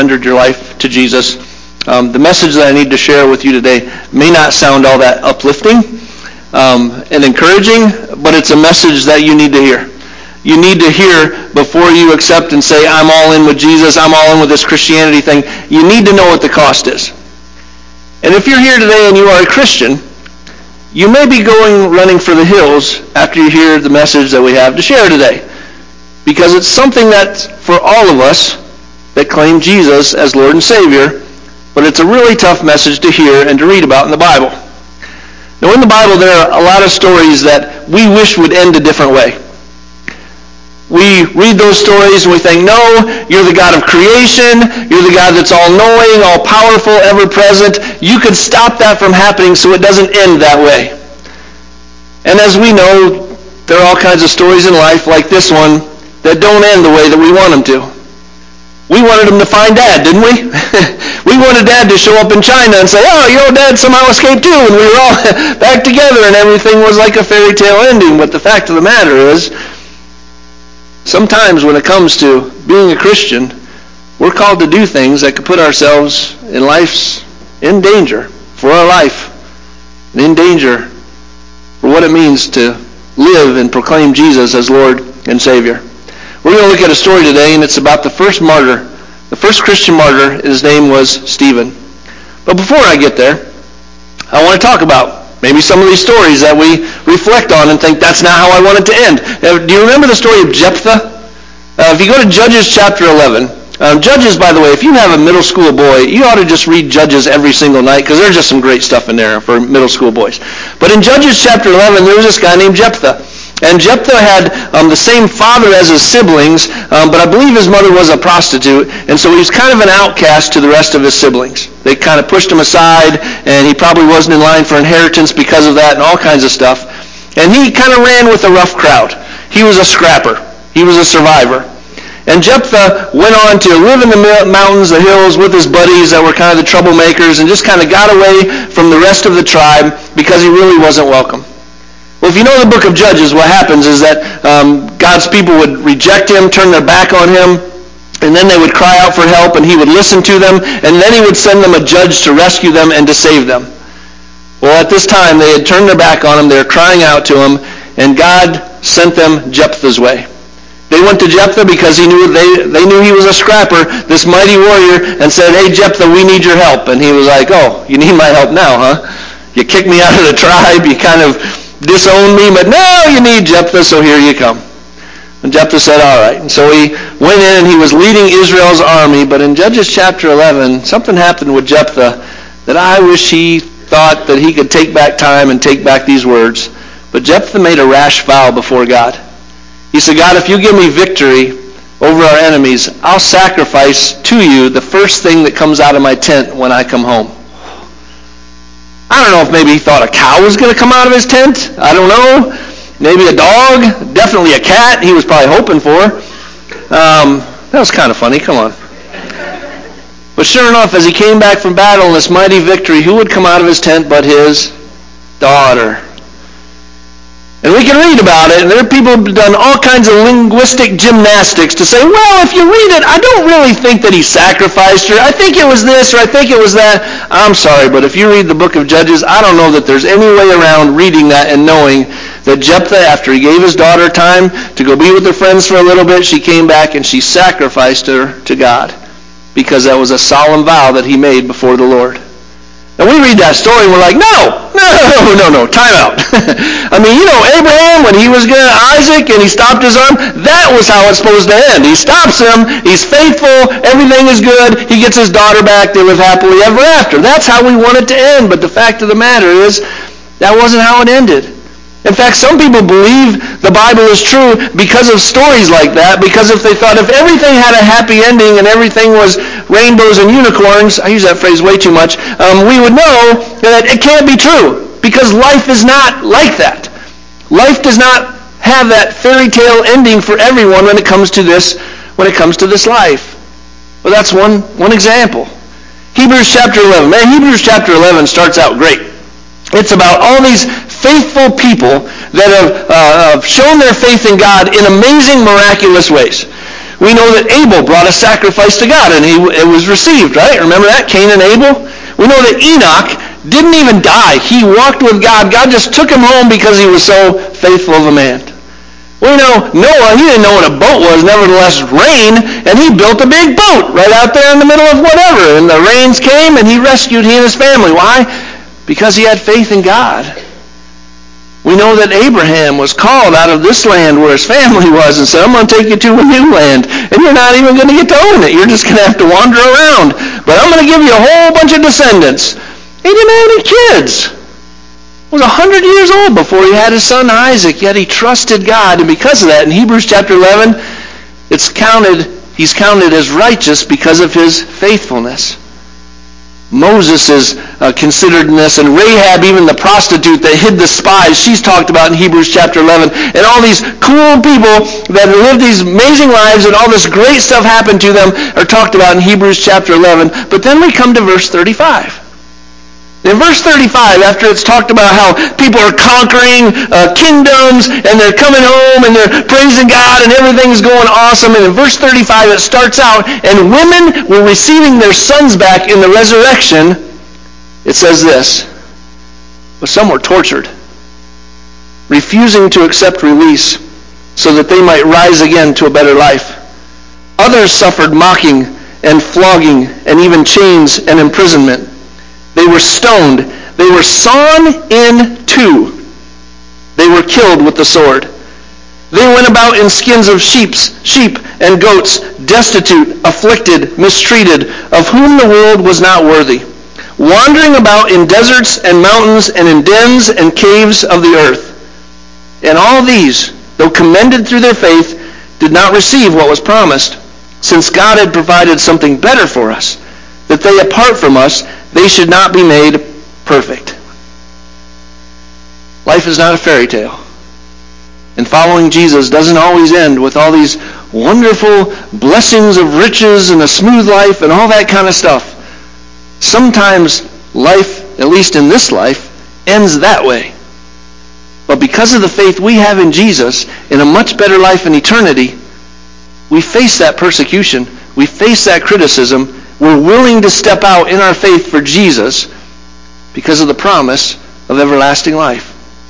surrendered your life to Jesus. The message that I need to share with you today may not sound all that uplifting and encouraging, but it's a message that you need to hear. You need to hear before you accept and say, I'm all in with Jesus, I'm all in with this Christianity thing. You need to know what the cost is. And if you're here today and you are a Christian, you may be running for the hills after you hear the message that we have to share today. Because it's something that, for all of us that claim Jesus as Lord and Savior, but it's a really tough message to hear and to read about in the Bible. Now, in the Bible, there are a lot of stories that we wish would end a different way. We read those stories and we think, no, you're the God of creation, you're the God that's all-knowing, all-powerful, ever-present. You could stop that from happening so it doesn't end that way. And as we know, there are all kinds of stories in life like this one that don't end the way that we want them to. We wanted him to find Dad, didn't we? We wanted Dad to show up in China and say, oh, Dad somehow escaped too, and we were all back together and everything was like a fairy tale ending. But the fact of the matter is, sometimes when it comes to being a Christian, we're called to do things that could put ourselves in danger for our life, and in danger for what it means to live and proclaim Jesus as Lord and Savior. We're going to look at a story today, and it's about the first martyr, the first Christian martyr. His name was Stephen. But before I get there, I want to talk about maybe some of these stories that we reflect on and think that's not how I want it to end. Do you remember the story of Jephthah? If you go to Judges chapter 11, Judges, by the way, if you have a middle school boy, you ought to just read Judges every single night because there's just some great stuff in there for middle school boys. But in Judges chapter 11, there was this guy named Jephthah. And Jephthah had the same father as his siblings, but I believe his mother was a prostitute, and so he was kind of an outcast to the rest of his siblings. They kind of pushed him aside, and he probably wasn't in line for inheritance because of that and all kinds of stuff. And he kind of ran with a rough crowd. He was a scrapper. He was a survivor. And Jephthah went on to live in the mountains, the hills, with his buddies that were kind of the troublemakers, and just kind of got away from the rest of the tribe because he really wasn't welcome. Well, if you know the book of Judges, what happens is that God's people would reject him, turn their back on him, and then they would cry out for help, and he would listen to them, and then he would send them a judge to rescue them and to save them. Well, at this time, they had turned their back on him, they were crying out to him, and God sent them Jephthah's way. They went to Jephthah because they knew he was a scrapper, this mighty warrior, and said, hey, Jephthah, we need your help. And he was like, oh, you need my help now, huh? You kicked me out of the tribe, you kind of disown me, but now you need Jephthah, so here you come. And Jephthah said, all right. And so he went in and he was leading Israel's army, but in Judges chapter 11, something happened with Jephthah that I wish he thought that he could take back time and take back these words. But Jephthah made a rash vow before God. He said, God, if you give me victory over our enemies, I'll sacrifice to you the first thing that comes out of my tent when I come home. I don't know if maybe he thought a cow was going to come out of his tent. I don't know. Maybe a dog. Definitely a cat he was probably hoping for. That was kind of funny. Come on. But sure enough, as he came back from battle in this mighty victory, who would come out of his tent but his daughter? And we can read about it, and there are people who have done all kinds of linguistic gymnastics to say, well, if you read it, I don't really think that he sacrificed her. I think it was this, or I think it was that. I'm sorry, but if you read the book of Judges, I don't know that there's any way around reading that and knowing that Jephthah, after he gave his daughter time to go be with her friends for a little bit, she came back and she sacrificed her to God because that was a solemn vow that he made before the Lord. And we read that story and we're like, no, time out. I mean, Abraham, when he was going to Isaac and he stopped his arm, that was how it's supposed to end. He stops him, he's faithful, everything is good, he gets his daughter back, they live happily ever after. That's how we want it to end, but the fact of the matter is, that wasn't how it ended. In fact, some people believe the Bible is true because of stories like that, because if they thought if everything had a happy ending and everything was rainbows and unicorns, I use that phrase way too much, we would know that it can't be true because life is not like that. Life does not have that fairy tale ending for everyone when it comes to this life. Well, that's one example. Hebrews chapter 11. Man, Hebrews chapter 11 starts out great. It's about all these faithful people that have shown their faith in God in amazing, miraculous ways. We know that Abel brought a sacrifice to God, and it was received, right? Remember that? Cain and Abel? We know that Enoch didn't even die. He walked with God. God just took him home because he was so faithful of a man. We know Noah, he didn't know what a boat was, nevertheless rain, and he built a big boat right out there in the middle of whatever. And the rains came, and he rescued he and his family. Why? Because he had faith in God. We know that Abraham was called out of this land where his family was and said, I'm going to take you to a new land, and you're not even going to get to own it. You're just going to have to wander around. But I'm going to give you a whole bunch of descendants. He didn't have any kids. He was 100 years old before he had his son Isaac, yet he trusted God. And because of that, in Hebrews chapter 11, he's counted as righteous because of his faithfulness. Moses is considered in this, and Rahab, even the prostitute that hid the spies, she's talked about in Hebrews chapter 11. And all these cool people that lived these amazing lives and all this great stuff happened to them are talked about in Hebrews chapter 11. But then we come to verse 35. In verse 35, after it's talked about how people are conquering kingdoms and they're coming home and they're praising God and everything's going awesome, and in verse 35 it starts out, and women were receiving their sons back in the resurrection. It says this, but some were tortured, refusing to accept release so that they might rise again to a better life. Others suffered mocking and flogging and even chains and imprisonment. They were stoned. They were sawn in two. They were killed with the sword. They went about in skins of sheep and goats, destitute, afflicted, mistreated, of whom the world was not worthy, wandering about in deserts and mountains and in dens and caves of the earth. And all these, though commended through their faith, did not receive what was promised, since God had provided something better for us, that they, apart from us, they should not be made perfect. Life is not a fairy tale. And following Jesus doesn't always end with all these wonderful blessings of riches and a smooth life and all that kind of stuff. Sometimes life, at least in this life, ends that way. But because of the faith we have in Jesus, in a much better life in eternity, we face that persecution. We face that criticism. We're willing to step out in our faith for Jesus because of the promise of everlasting life.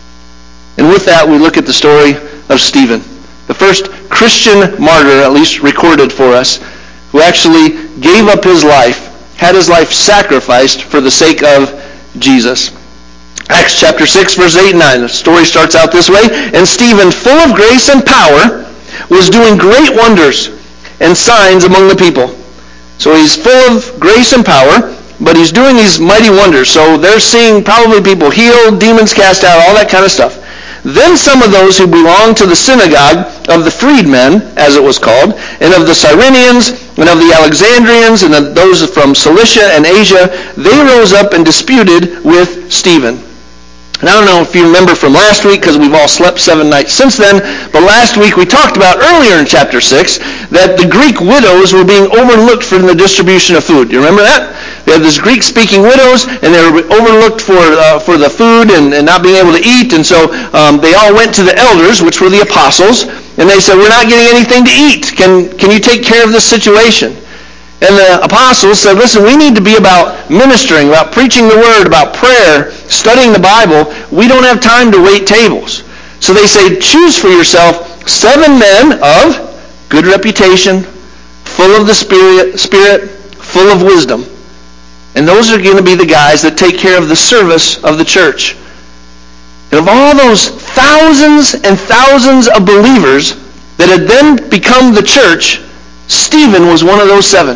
And with that, we look at the story of Stephen, the first Christian martyr, at least recorded for us, who actually gave up his life, had his life sacrificed for the sake of Jesus. Acts chapter 6, verse 8 and 9. The story starts out this way. And Stephen, full of grace and power, was doing great wonders and signs among the people. So he's full of grace and power, but he's doing these mighty wonders. So they're seeing probably people healed, demons cast out, all that kind of stuff. Then some of those who belonged to the synagogue of the freedmen, as it was called, and of the Cyrenians, and of the Alexandrians, and of those from Cilicia and Asia, they rose up and disputed with Stephen. And I don't know if you remember from last week, because we've all slept 7 nights since then, but last week we talked about earlier in chapter 6 that the Greek widows were being overlooked for the distribution of food. Do you remember that? They had these Greek-speaking widows, and they were overlooked for the food and not being able to eat, and so they all went to the elders, which were the apostles, and they said, we're not getting anything to eat. Can you take care of this situation? And the apostles said, listen, we need to be about ministering, about preaching the word, about prayer, studying the Bible. We don't have time to wait tables. So they say, choose for yourself 7 men of good reputation, full of the Spirit, full of wisdom. And those are going to be the guys that take care of the service of the church. And of all those thousands and thousands of believers that had then become the church, Stephen was one of those 7.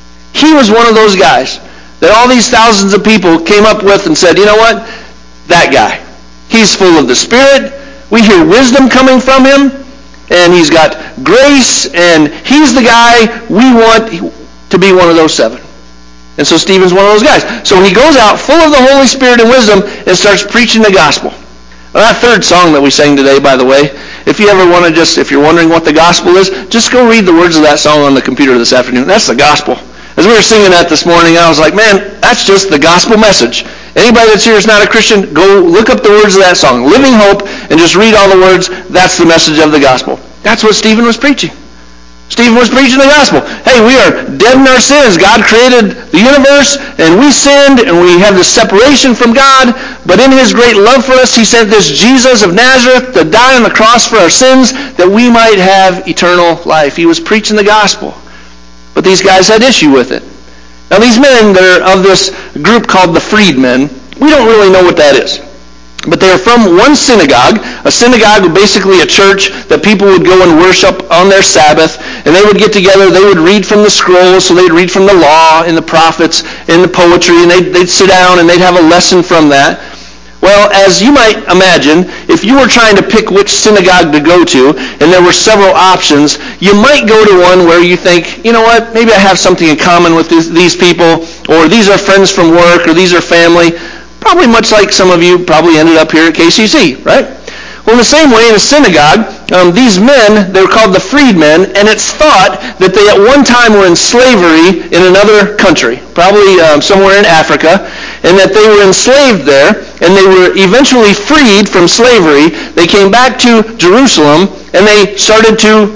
He was one of those guys that all these thousands of people came up with and said, you know what? That guy. He's full of the Spirit. We hear wisdom coming from him. And he's got grace. And he's the guy we want to be one of those 7. And so Stephen's one of those guys. So he goes out full of the Holy Spirit and wisdom and starts preaching the gospel. Well, that third song that we sang today, by the way, if you ever want to if you're wondering what the gospel is, just go read the words of that song on the computer this afternoon. That's the gospel. As we were singing that this morning, I was like, man, that's just the gospel message. Anybody that's here is not a Christian, go look up the words of that song, Living Hope, and just read all the words. That's the message of the gospel. That's what Stephen was preaching. Stephen was preaching the gospel. Hey, we are dead in our sins. God created the universe, and we sinned, and we have this separation from God. But in his great love for us, he sent this Jesus of Nazareth to die on the cross for our sins, that we might have eternal life. He was preaching the gospel. But these guys had issue with it. Now, these men, they're of this group called the freedmen. We don't really know what that is. But they are from one synagogue. A synagogue was basically a church that people would go and worship on their Sabbath. And they would get together. They would read from the scrolls. So they'd read from the law and the prophets and the poetry. And they'd sit down and they'd have a lesson from that. Well, as you might imagine, if you were trying to pick which synagogue to go to, and there were several options, you might go to one where you think, you know what, maybe I have something in common with these people, or these are friends from work, or these are family. Probably much like some of you probably ended up here at KCC, right? Well, in the same way, in a synagogue, these men, they were called the freedmen, and it's thought that they at one time were in slavery in another country, probably somewhere in Africa, and that they were enslaved there, and they were eventually freed from slavery. They came back to Jerusalem, and they started to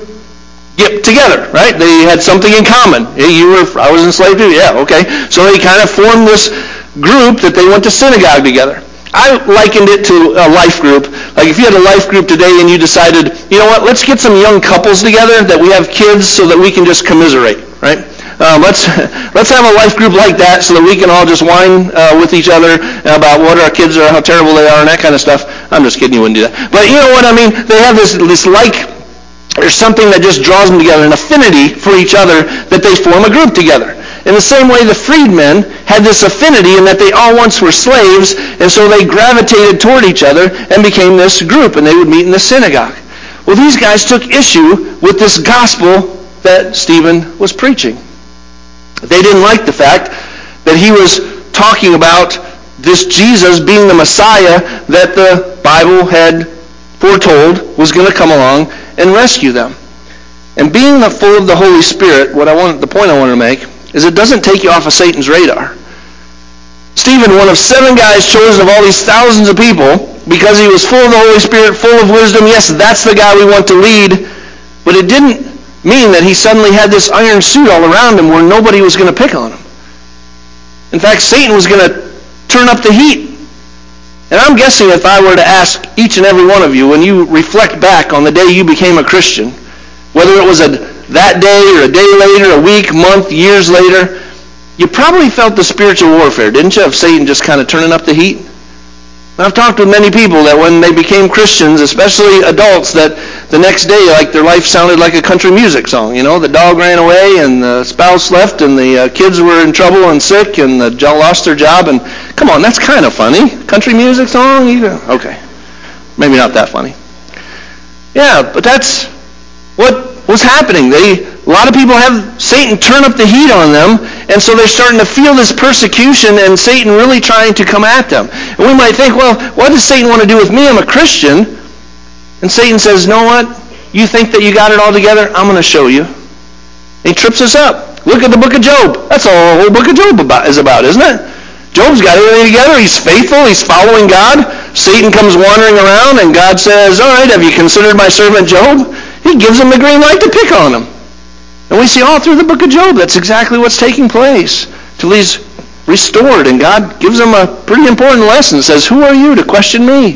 get together, right? They had something in common. Hey, I was enslaved too? Yeah, okay. So they kind of formed this group that they went to synagogue together. I likened it to a life group. Like if you had a life group today and you decided, you know what, let's get some young couples together that we have kids so that we can just commiserate, right? Let's have a life group like that so that we can all just whine with each other about what our kids are, how terrible they are, and that kind of stuff. I'm just kidding, you wouldn't do that. But you know what I mean? They have this like, there's something that just draws them together, an affinity for each other, that they form a group together. In the same way, the freedmen had this affinity in that they all once were slaves, and so they gravitated toward each other and became this group, and they would meet in the synagogue. Well, these guys took issue with this gospel that Stephen was preaching. They didn't like the fact that he was talking about this Jesus being the Messiah that the Bible had foretold was going to come along and rescue them. And being full of the Holy Spirit, the point I want to make is it doesn't take you off of Satan's radar. Stephen, one of 7 guys chosen of all these thousands of people, because he was full of the Holy Spirit, full of wisdom, yes, that's the guy we want to lead, but it didn't mean that he suddenly had this iron suit all around him where nobody was going to pick on him. In fact, Satan was going to turn up the heat. And I'm guessing if I were to ask each and every one of you, when you reflect back on the day you became a Christian, whether it was that day or a day later, a week, month, years later, you probably felt the spiritual warfare, didn't you, of Satan just kind of turning up the heat? I've talked with many people that when they became Christians, especially adults, that the next day, like their life sounded like a country music song. You know, the dog ran away and the spouse left and the kids were in trouble and sick and lost their job. And come on, that's kind of funny. Country music song? Okay. Maybe not that funny. Yeah, but that's what was happening. A lot of people have Satan turn up the heat on them, and so they're starting to feel this persecution and Satan really trying to come at them. And we might think, well, what does Satan want to do with me? I'm a Christian. And Satan says, you know what? You think that you got it all together? I'm going to show you. And he trips us up. Look at the book of Job. That's all the whole book of Job is about, isn't it? Job's got everything together. He's faithful. He's following God. Satan comes wandering around, and God says, all right, have you considered my servant Job? He gives him the green light to pick on him. And we see all through the book of Job, that's exactly what's taking place. Till he's restored, and God gives him a pretty important lesson. Says, who are you to question me?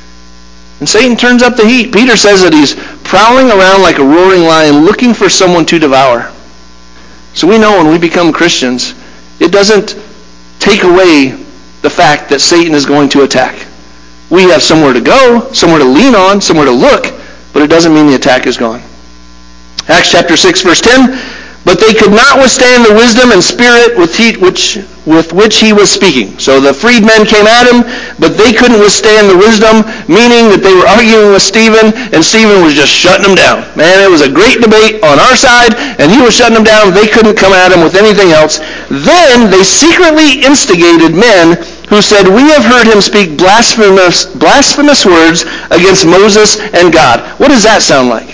And Satan turns up the heat. Peter says that he's prowling around like a roaring lion, looking for someone to devour. So we know when we become Christians, it doesn't take away the fact that Satan is going to attack. We have somewhere to go, somewhere to lean on, somewhere to look, but it doesn't mean the attack is gone. Acts chapter 6, verse 10, but they could not withstand the wisdom and spirit with which he was speaking. So the freedmen came at him, but they couldn't withstand the wisdom, meaning that they were arguing with Stephen, and Stephen was just shutting them down. Man, it was a great debate on our side, and he was shutting them down. They couldn't come at him with anything else. Then they secretly instigated men who said, we have heard him speak blasphemous words against Moses and God. What does that sound like?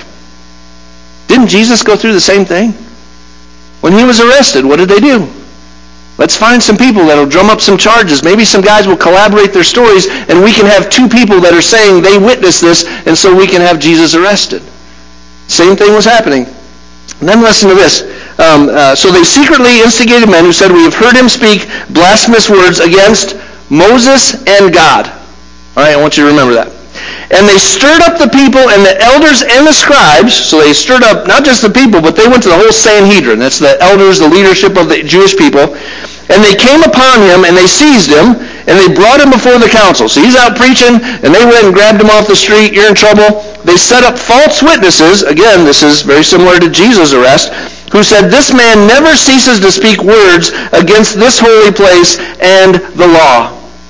Didn't Jesus go through the same thing? When he was arrested, what did they do? Let's find some people that will drum up some charges. Maybe some guys will collaborate their stories, and we can have 2 people that are saying they witnessed this, and so we can have Jesus arrested. Same thing was happening. And then listen to this. So they secretly instigated men who said, "We have heard him speak blasphemous words against Moses and God." All right, I want you to remember that. "And they stirred up the people and the elders and the scribes." So they stirred up not just the people, but they went to the whole Sanhedrin. That's the elders, the leadership of the Jewish people. "And they came upon him, and they seized him, and they brought him before the council." So he's out preaching, and they went and grabbed him off the street. "You're in trouble." "They set up false witnesses." Again, this is very similar to Jesus' arrest. "Who said, 'This man never ceases to speak words against this holy place and the law.'"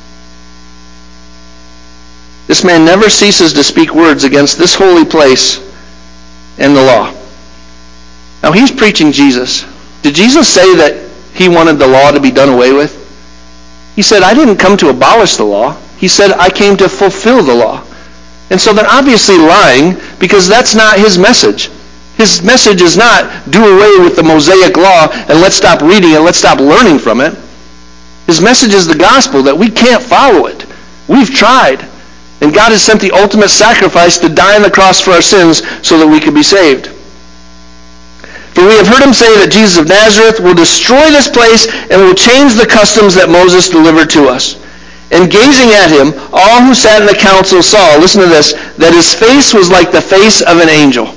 This man never ceases to speak words against this holy place and the law. Now he's preaching Jesus. Did Jesus say that he wanted the law to be done away with? He said, "I didn't come to abolish the law." He said, "I came to fulfill the law." And so they're obviously lying, because that's not his message. His message is not do away with the Mosaic law and let's stop reading it, let's stop learning from it. His message is the gospel, that we can't follow it. We've tried. And God has sent the ultimate sacrifice to die on the cross for our sins so that we could be saved. "For we have heard him say that Jesus of Nazareth will destroy this place and will change the customs that Moses delivered to us. And gazing at him, all who sat in the council saw," listen to this, "that his face was like the face of an angel."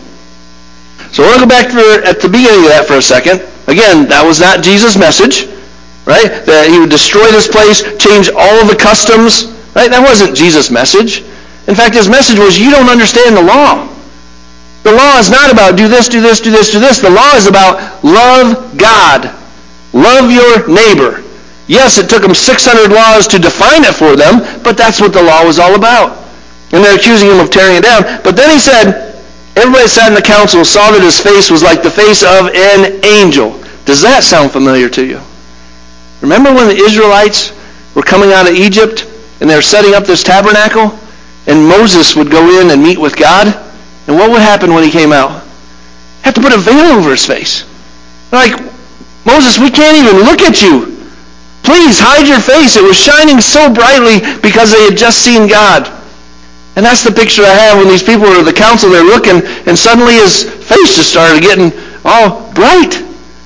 So we'll go back at the beginning of that for a second. Again, that was not Jesus' message, right? That he would destroy this place, change all of the customs, right? That wasn't Jesus' message. In fact, his message was, you don't understand the law. The law is not about do this, do this, do this, do this. The law is about love God. Love your neighbor. Yes, it took them 600 laws to define it for them, but that's what the law was all about. And they're accusing him of tearing it down. But then he said, everybody sat in the council saw that his face was like the face of an angel. Does that sound familiar to you? Remember when the Israelites were coming out of Egypt and they were setting up this tabernacle, and Moses would go in and meet with God? And what would happen when he came out? Have to put a veil over his face. Like, "Moses, we can't even look at you. Please hide your face." It was shining so brightly because they had just seen God. And that's the picture I have when these people were at the council, they're looking, and suddenly his face just started getting all bright.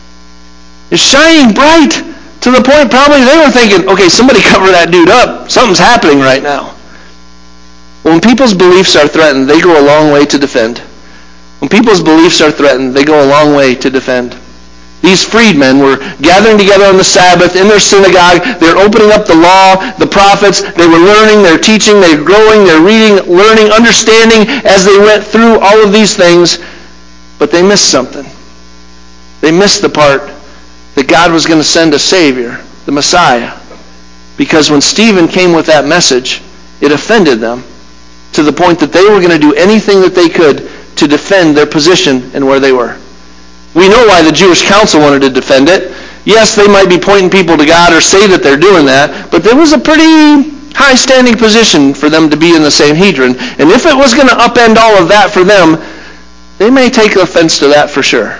It's shining bright to the point probably they were thinking, okay, somebody cover that dude up. Something's happening right now. When people's beliefs are threatened, they go a long way to defend. When people's beliefs are threatened, they go a long way to defend. These freedmen were gathering together on the Sabbath in their synagogue. They're opening up the law, the prophets. They were learning, they're teaching, they're growing, they're reading, learning, understanding as they went through all of these things. But they missed something. They missed the part that God was going to send a Savior, the Messiah. Because when Stephen came with that message, it offended them to the point that they were going to do anything that they could to defend their position and where they were. We know why the Jewish council wanted to defend it. Yes, they might be pointing people to God or say that they're doing that, but there was a pretty high-standing position for them to be in the Sanhedrin. And if it was going to upend all of that for them, they may take offense to that for sure.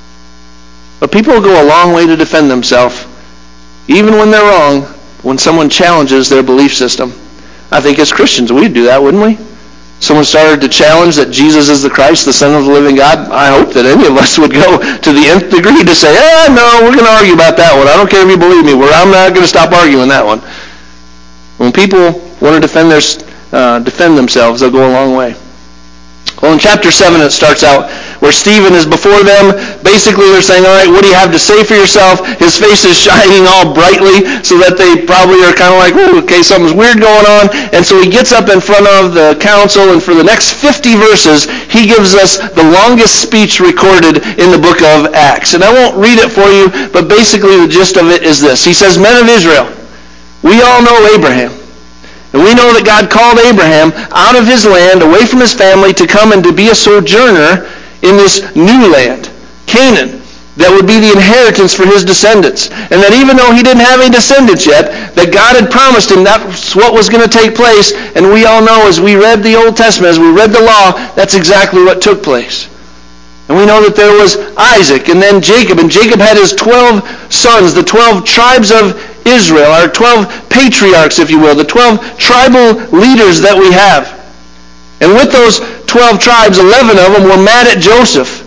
But people will go a long way to defend themselves, even when they're wrong, when someone challenges their belief system. I think as Christians, we'd do that, wouldn't we? Someone started to challenge that Jesus is the Christ, the Son of the living God. I hope that any of us would go to the nth degree to say, no, we're going to argue about that one. I don't care if you believe me. I'm not going to stop arguing that one. When people want to defend themselves, they'll go a long way. Well, in chapter 7, it starts out where Stephen is before them. Basically, they're saying, all right, what do you have to say for yourself? His face is shining all brightly so that they probably are kind of like, okay, something's weird going on. And so he gets up in front of the council, and for the next 50 verses, he gives us the longest speech recorded in the book of Acts. And I won't read it for you, but basically the gist of it is this. He says, "Men of Israel, we all know Abraham. And we know that God called Abraham out of his land, away from his family, to come and to be a sojourner in this new land, Canaan, that would be the inheritance for his descendants. And that even though he didn't have any descendants yet, that God had promised him that's what was going to take place. And we all know, as we read the Old Testament, as we read the law, that's exactly what took place. And we know that there was Isaac and then Jacob. And Jacob had his 12 sons, the 12 tribes of Israel, our 12 patriarchs, if you will, the 12 tribal leaders that we have. And with those 12 tribes, 11 of them were mad at Joseph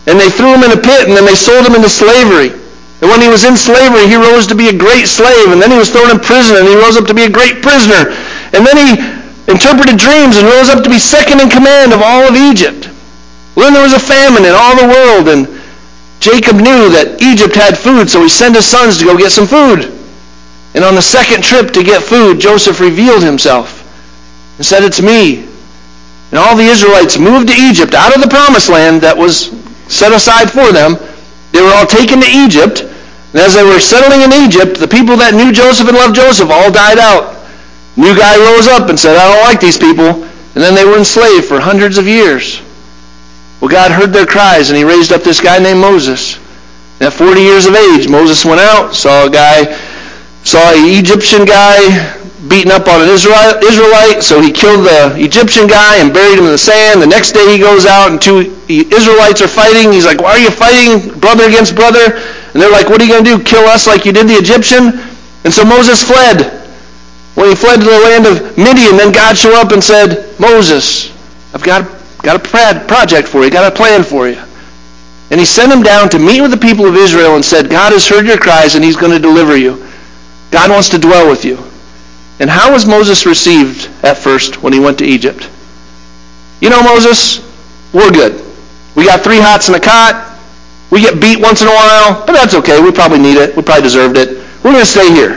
And they threw him in a pit, and then they sold him into slavery. And when he was in slavery, he rose to be a great slave. And then he was thrown in prison, and he rose up to be a great prisoner. And then he interpreted dreams and rose up to be second in command of all of Egypt. Well, then there was a famine in all the world, and Jacob knew that Egypt had food, so he sent his sons to go get some food. And on the second trip to get food, Joseph revealed himself and said, "It's me." And all the Israelites moved to Egypt out of the promised land that was set aside for them. They were all taken to Egypt. And as they were settling in Egypt, the people that knew Joseph and loved Joseph all died out. New guy rose up and said, "I don't like these people." And then they were enslaved for hundreds of years. Well, God heard their cries, and he raised up this guy named Moses. And at 40 years of age, Moses went out, saw an Egyptian guy beating up on an Israelite, so he killed the Egyptian guy and buried him in the sand. The next day he goes out, and two Israelites are fighting. He's like, "Why are you fighting brother against brother?" And they're like, "What are you going to do, kill us like you did the Egyptian?" And so Moses fled. When he fled to the land of Midian, then God showed up and said, "Moses, I've got a project for you, got a plan for you." And he sent him down to meet with the people of Israel and said, "God has heard your cries, and he's going to deliver you. God wants to dwell with you." And how was Moses received at first when he went to Egypt? "You know, Moses, we're good. We got 3 hots and a cot. We get beat once in a while, but that's okay. We probably need it. We probably deserved it. We're going to stay here."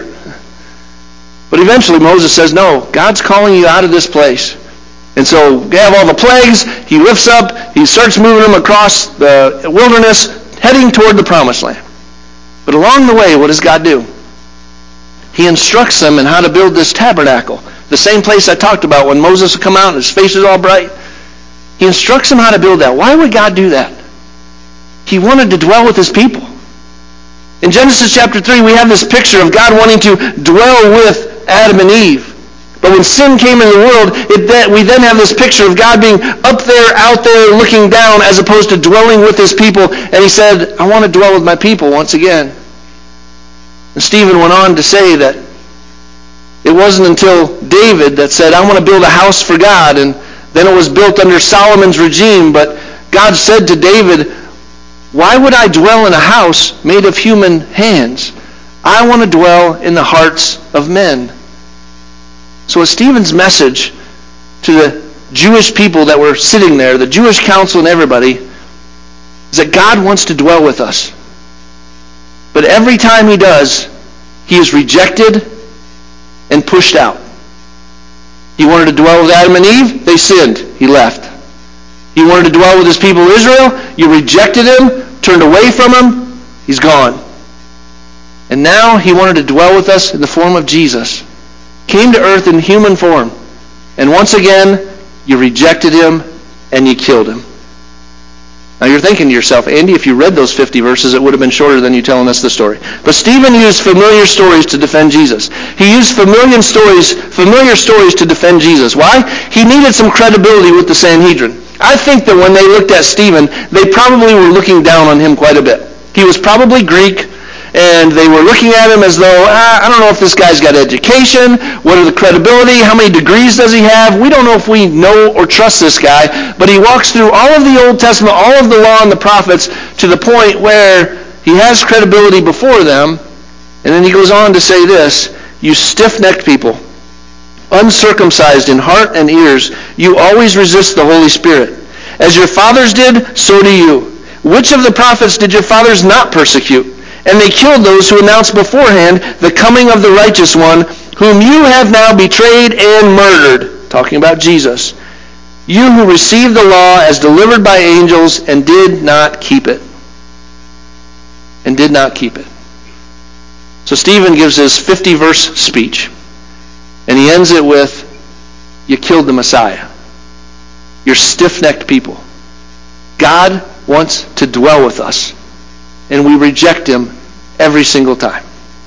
But eventually Moses says, "No, God's calling you out of this place." And so they have all the plagues. He lifts up. He starts moving them across the wilderness, heading toward the promised land. But along the way, what does God do? He instructs them in how to build this tabernacle. The same place I talked about when Moses would come out and his face is all bright. He instructs them how to build that. Why would God do that? He wanted to dwell with his people. In Genesis chapter 3, we have this picture of God wanting to dwell with Adam and Eve. But when sin came into the world, we then have this picture of God being up there, out there, looking down, as opposed to dwelling with his people. And he said, "I want to dwell with my people once again." And Stephen went on to say that it wasn't until David that said, "I want to build a house for God." And then it was built under Solomon's regime. But God said to David, "Why would I dwell in a house made of human hands? I want to dwell in the hearts of men." So Stephen's message to the Jewish people that were sitting there, the Jewish council and everybody, is that God wants to dwell with us. But every time he does, he is rejected and pushed out. He wanted to dwell with Adam and Eve. They sinned. He left. He wanted to dwell with his people Israel. You rejected him, turned away from him. He's gone. And now he wanted to dwell with us in the form of Jesus. Came to earth in human form. And once again, you rejected him and you killed him. Now you're thinking to yourself, Andy, if you read those 50 verses, it would have been shorter than you telling us the story. But Stephen used familiar stories to defend Jesus. He used familiar stories to defend Jesus. Why? He needed some credibility with the Sanhedrin. I think that when they looked at Stephen, they probably were looking down on him quite a bit. He was probably Greek, and they were looking at him as though, I don't know if this guy's got education, what are the credibility, how many degrees does he have? We don't know if we know or trust this guy, but he walks through all of the Old Testament, all of the law and the prophets to the point where he has credibility before them, and then he goes on to say this, "You stiff-necked people, uncircumcised in heart and ears, you always resist the Holy Spirit. As your fathers did, so do you. Which of the prophets did your fathers not persecute? And they killed those who announced beforehand the coming of the righteous one, whom you have now betrayed and murdered." Talking about Jesus. "You who received the law as delivered by angels and did not keep it." And did not keep it. So Stephen gives his 50-verse speech. And he ends it with, "You killed the Messiah. You're stiff-necked people. God wants to dwell with us. And we reject him every single time."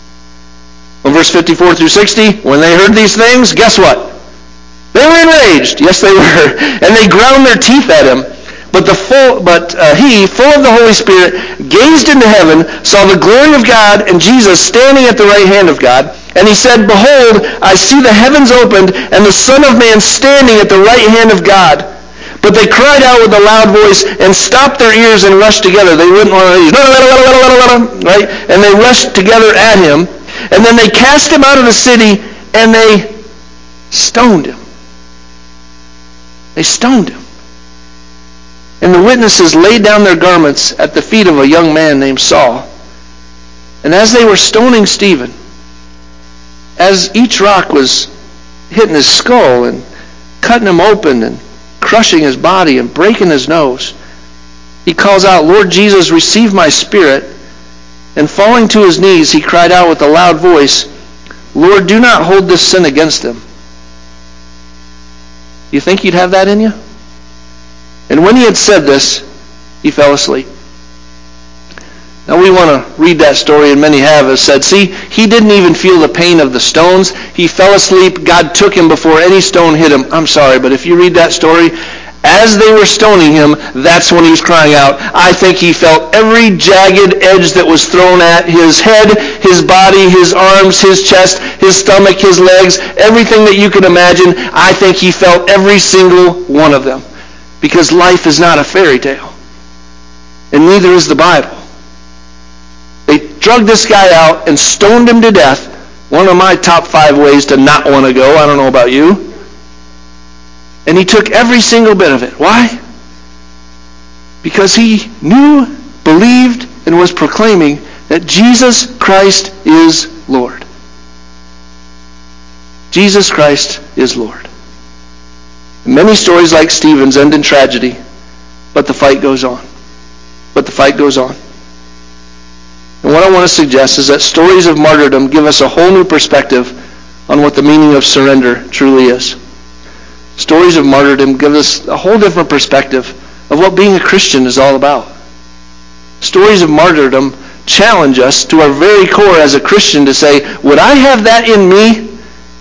In verse 54 through 60, when they heard these things, guess what? They were enraged. Yes, they were. And they ground their teeth at him. But he, full of the Holy Spirit, gazed into heaven, saw the glory of God and Jesus standing at the right hand of God. And he said, "Behold, I see the heavens opened, and the Son of Man standing at the right hand of God." But they cried out with a loud voice and stopped their ears and rushed together. They wouldn't want to, right? And they rushed together at him. And then they cast him out of the city and they stoned him. They stoned him. And the witnesses laid down their garments at the feet of a young man named Saul. And as they were stoning Stephen, as each rock was hitting his skull and cutting him open and crushing his body and breaking his nose, he calls out, "Lord Jesus, receive my spirit." And falling to his knees, he cried out with a loud voice, "Lord, do not hold this sin against them." You think you'd have that in you? And when he had said this, he fell asleep. Now we want to read that story, and many have, as said, see, he didn't even feel the pain of the stones. He fell asleep. God took him before any stone hit him. I'm sorry, but if you read that story, as they were stoning him, that's when he was crying out. I think he felt every jagged edge that was thrown at his head, his body, his arms, his chest, his stomach, his legs, everything that you can imagine. I think he felt every single one of them. Because life is not a fairy tale. And neither is the Bible. They drugged this guy out and stoned him to death. One of my top 5 ways to not want to go. I don't know about you. And he took every single bit of it. Why? Because he knew, believed, and was proclaiming that Jesus Christ is Lord. Jesus Christ is Lord. Many stories like Stephen's end in tragedy, but the fight goes on. But the fight goes on. And what I want to suggest is that stories of martyrdom give us a whole new perspective on what the meaning of surrender truly is. Stories of martyrdom give us a whole different perspective of what being a Christian is all about. Stories of martyrdom challenge us to our very core as a Christian to say, would I have that in me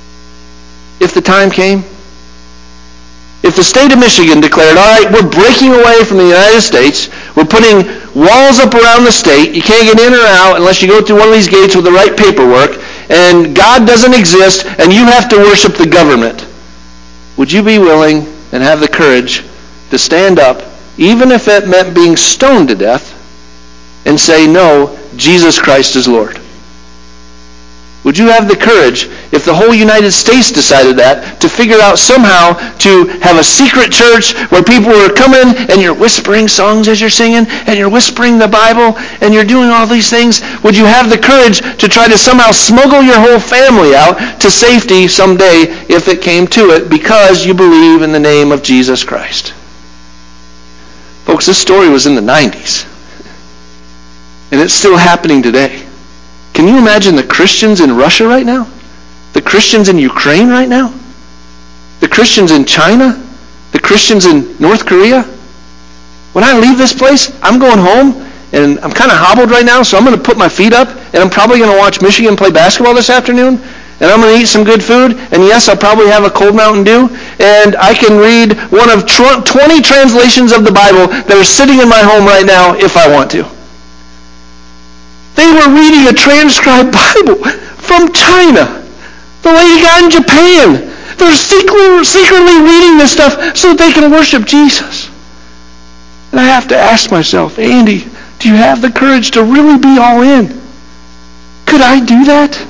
if the time came? If the state of Michigan declared, all right, we're breaking away from the United States, we're putting walls up around the state, you can't get in or out unless you go through one of these gates with the right paperwork, and God doesn't exist, and you have to worship the government, would you be willing and have the courage to stand up, even if it meant being stoned to death, and say, no, Jesus Christ is Lord? Would you have the courage, if the whole United States decided that, to figure out somehow to have a secret church where people are coming and you're whispering songs as you're singing and you're whispering the Bible and you're doing all these things? Would you have the courage to try to somehow smuggle your whole family out to safety someday if it came to it because you believe in the name of Jesus Christ? Folks, this story was in the 90s. And it's still happening today. Can you imagine the Christians in Russia right now? The Christians in Ukraine right now? The Christians in China? The Christians in North Korea? When I leave this place, I'm going home, and I'm kind of hobbled right now, so I'm going to put my feet up, and I'm probably going to watch Michigan play basketball this afternoon, and I'm going to eat some good food, and yes, I'll probably have a cold Mountain Dew, and I can read one of 20 translations of the Bible that are sitting in my home right now if I want to. They were reading a transcribed Bible from China. The lady got in Japan. They're secretly reading this stuff so that they can worship Jesus. And I have to ask myself, Andy, do you have the courage to really be all in? Could I do that?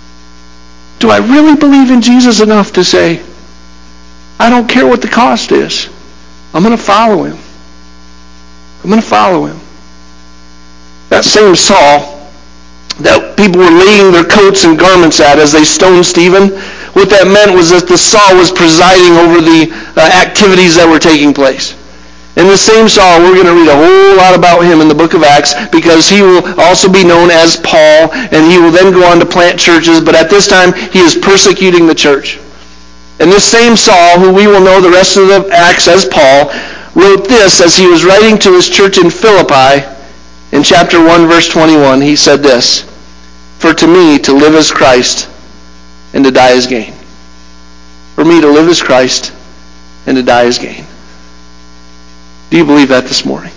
Do I really believe in Jesus enough to say, I don't care what the cost is. I'm going to follow him. I'm going to follow him. That same Saul that people were laying their coats and garments at as they stoned Stephen, what that meant was that the Saul was presiding over the activities that were taking place. And the same Saul, we're going to read a whole lot about him in the book of Acts because he will also be known as Paul, and he will then go on to plant churches, but at this time he is persecuting the church. And this same Saul, who we will know the rest of the Acts as Paul, wrote this as he was writing to his church in Philippi. In chapter 1, verse 21, he said this, "For to me to live is Christ, and to die is gain." For me to live is Christ, and to die is gain. Do you believe that this morning?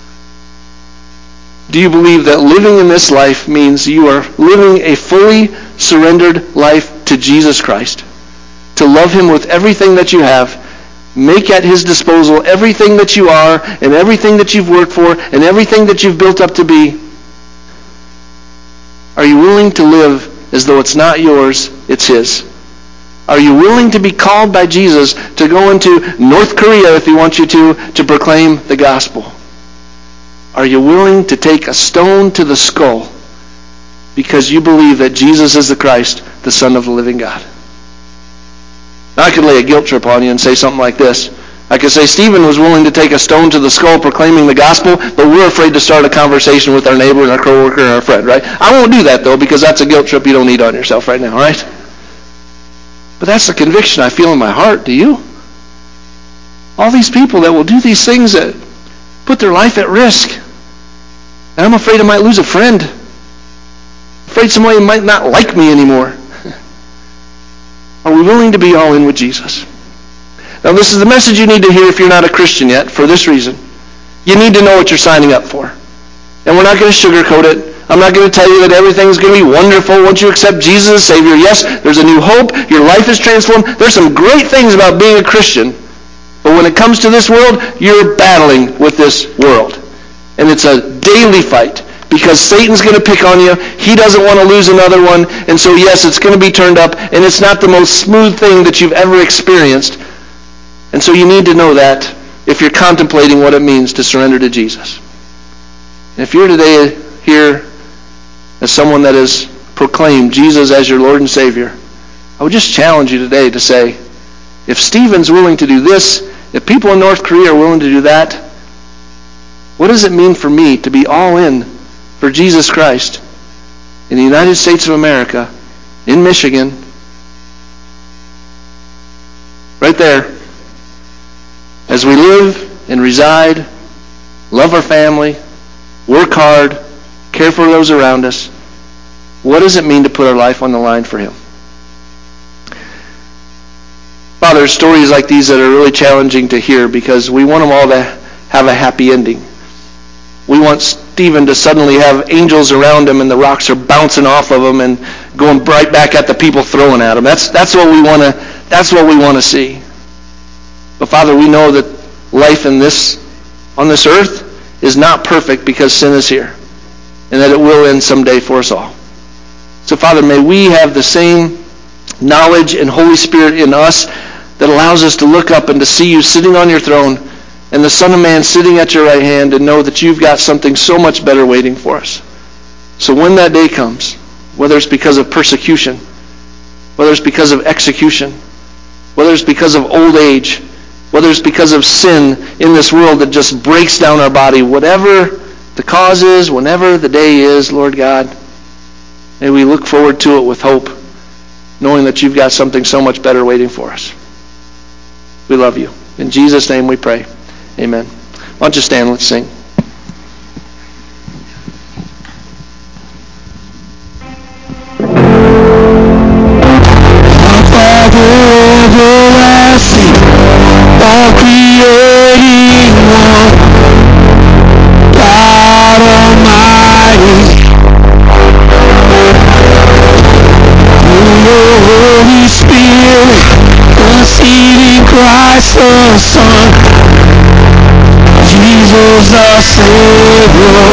Do you believe that living in this life means you are living a fully surrendered life to Jesus Christ? To love him with everything that you have make at his disposal everything that you are and everything that you've worked for and everything that you've built up to be, are you willing to live as though it's not yours, it's his? Are you willing to be called by Jesus to go into North Korea, if he wants you to proclaim the gospel? Are you willing to take a stone to the skull because you believe that Jesus is the Christ, the Son of the living God? Now, I could lay a guilt trip on you and say something like this. I could say Stephen was willing to take a stone to the skull proclaiming the gospel, but we're afraid to start a conversation with our neighbor and our coworker and our friend, right? I won't do that, though, because that's a guilt trip you don't need on yourself right now, all right? But that's the conviction I feel in my heart. Do you? All these people that will do these things that put their life at risk. And I'm afraid I might lose a friend. Afraid somebody might not like me anymore. Are we willing to be all in with Jesus? Now, this is the message you need to hear if you're not a Christian yet, for this reason. You need to know what you're signing up for. And we're not going to sugarcoat it. I'm not going to tell you that everything's going to be wonderful once you accept Jesus as Savior. Yes, there's a new hope. Your life is transformed. There's some great things about being a Christian. But when it comes to this world, you're battling with this world. And it's a daily fight. Because Satan's going to pick on you. He doesn't want to lose another one. And so, yes, it's going to be turned up. And it's not the most smooth thing that you've ever experienced. And so you need to know that if you're contemplating what it means to surrender to Jesus. And if you're today here as someone that has proclaimed Jesus as your Lord and Savior, I would just challenge you today to say, if Stephen's willing to do this, if people in North Korea are willing to do that, what does it mean for me to be all in for Jesus Christ in the United States of America, in Michigan, right there, as we live and reside, love our family, work hard, care for those around us? What does it mean to put our life on the line for him? Father, there's stories like these that are really challenging to hear because we want them all to have a happy ending. We want Stephen to suddenly have angels around him and the rocks are bouncing off of him and going right back at the people throwing at him. That's what we want to. That's what we want to see. But Father, we know that life on this earth is not perfect because sin is here, and that it will end someday for us all. So Father, may we have the same knowledge and Holy Spirit in us that allows us to look up and to see you sitting on your throne and the Son of Man sitting at your right hand and know that you've got something so much better waiting for us. So when that day comes, whether it's because of persecution, whether it's because of execution, whether it's because of old age, whether it's because of sin in this world that just breaks down our body, whatever the cause is, whenever the day is, Lord God, may we look forward to it with hope, knowing that you've got something so much better waiting for us. We love you. In Jesus' name we pray. Amen. Why don't you stand, let's sing. Our Father everlasting, all creating one, God Almighty, through your Holy Spirit, conceiving Christ the Son, Jesus our Savior.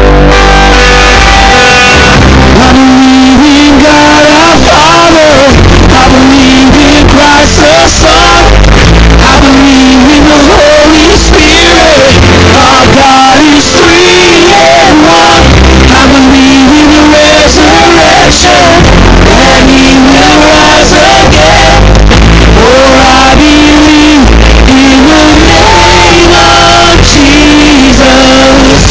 I believe in God our Father, I believe in Christ the Son, I believe in the Holy Spirit, our God is three in one. I believe in the resurrection, and He will rise again. For I believe in the name of Jesus.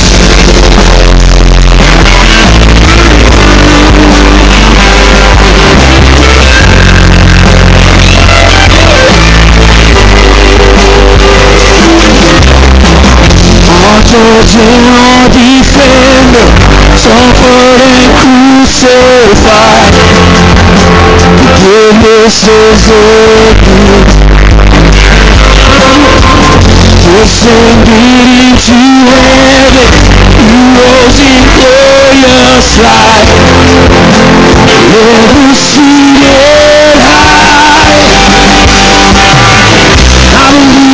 Our judge and our defender, suffered and crucified. Forgiveness is a gift. Ascended into heaven, He rose in glorious light, ever seated high. I believe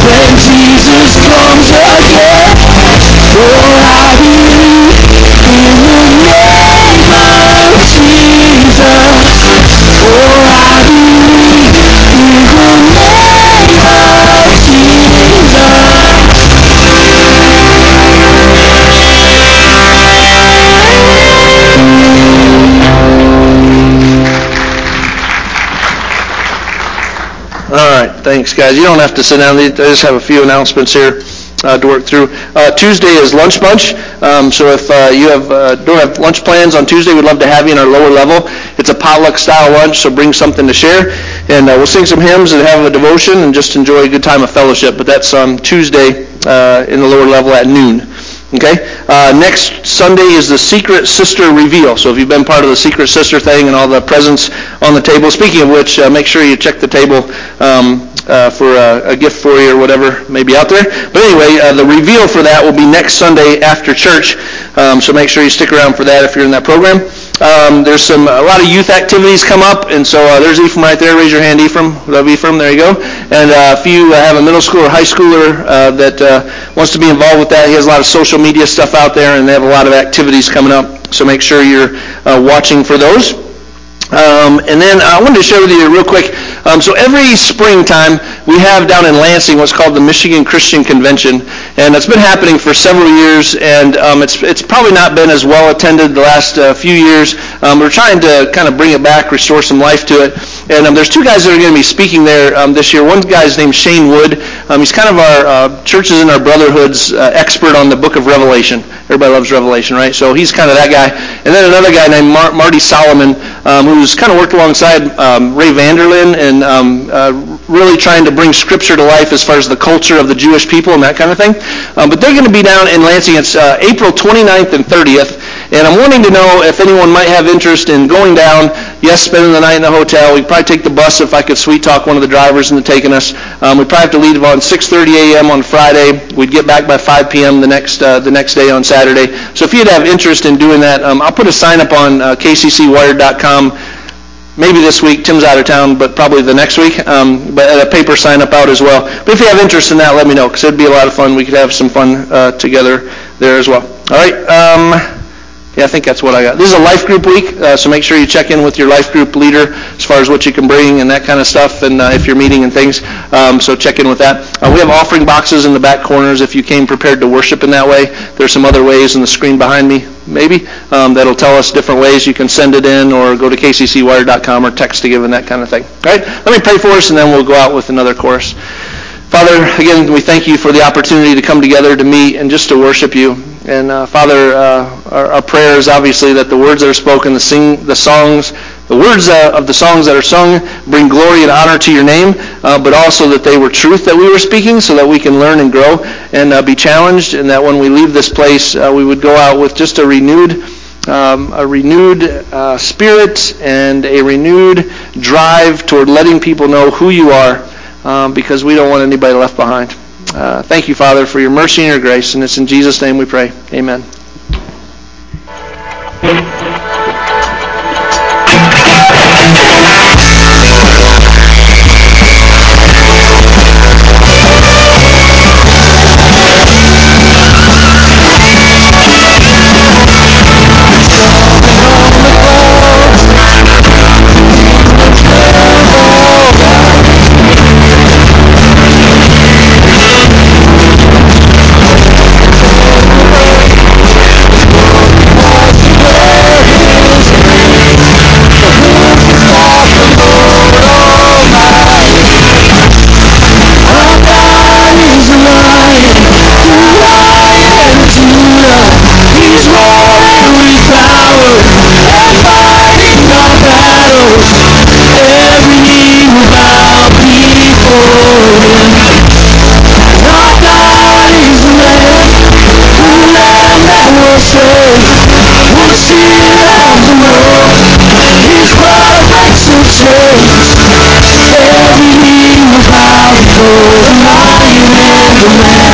when Jesus comes again. Oh, I believe in the name of Jesus. Oh, I believe in the name of Jesus. All right, thanks, guys. You don't have to sit down. I just have a few announcements here to work through. Tuesday is Lunch Bunch, so if you don't have lunch plans on Tuesday, we'd love to have you in our lower level. It's a potluck-style lunch, so bring something to share, and we'll sing some hymns and have a devotion and just enjoy a good time of fellowship. But that's on Tuesday in the lower level at noon. Okay? Next Sunday is the Secret Sister Reveal. So if you've been part of the Secret Sister thing and all the presents on the table, speaking of which, make sure you check the table for a gift for you or whatever may be out there. But anyway, the reveal for that will be next Sunday after church. So make sure you stick around for that if you're in that program. There's a lot of youth activities come up, and so there's Ephraim right there. Raise your hand, Ephraim. Love Ephraim. There you go. And if you have a middle school or high schooler that wants to be involved with that, he has a lot of social media stuff out there, and they have a lot of activities coming up. So make sure you're watching for those. And then I wanted to share with you real quick. So every springtime, we have down in Lansing what's called the Michigan Christian Convention, and it's been happening for several years, and it's probably not been as well attended the last few years. We're trying to kind of bring it back, restore some life to it. And there's two guys that are going to be speaking there this year. One guy's named Shane Wood. He's kind of our Churches in Our Brotherhood's expert on the book of Revelation. Everybody loves Revelation, right? So he's kind of that guy. And then another guy named Marty Solomon, who's kind of worked alongside Ray Vanderlyn and really trying to bring Scripture to life as far as the culture of the Jewish people and that kind of thing. But they're going to be down in Lansing. It's April 29th and 30th. And I'm wanting to know if anyone might have interest in going down, yes, spending the night in the hotel. We'd probably take the bus if I could sweet talk one of the drivers into taking us. We'd probably have to leave on 6:30 a.m. on Friday. We'd get back by 5 p.m. the next day on Saturday. So if you'd have interest in doing that, I'll put a sign up on kccwired.com. Maybe this week. Tim's out of town, but probably the next week. But a paper sign up out as well. But if you have interest in that, let me know, because it'd be a lot of fun. We could have some fun together there as well. All right. Yeah, I think that's what I got. This is a life group week, so make sure you check in with your life group leader as far as what you can bring and that kind of stuff, and if you're meeting and things, so check in with that. We have offering boxes in the back corners if you came prepared to worship in that way. There's some other ways on the screen behind me, maybe, that'll tell us different ways you can send it in, or go to kccwired.com or text to give and that kind of thing. All right, let me pray for us, and then we'll go out with another chorus. Father, again, we thank you for the opportunity to come together to meet and just to worship you. And Father, our prayer is obviously that the words that are spoken, the songs, the words of the songs that are sung bring glory and honor to your name, but also that they were truth that we were speaking, so that we can learn and grow and be challenged, and that when we leave this place, we would go out with just a renewed spirit and a renewed drive toward letting people know who you are, because we don't want anybody left behind. Thank you, Father, for your mercy and your grace, and it's in Jesus' name we pray. Amen. Every knee will bow before the Lion and the Lamb.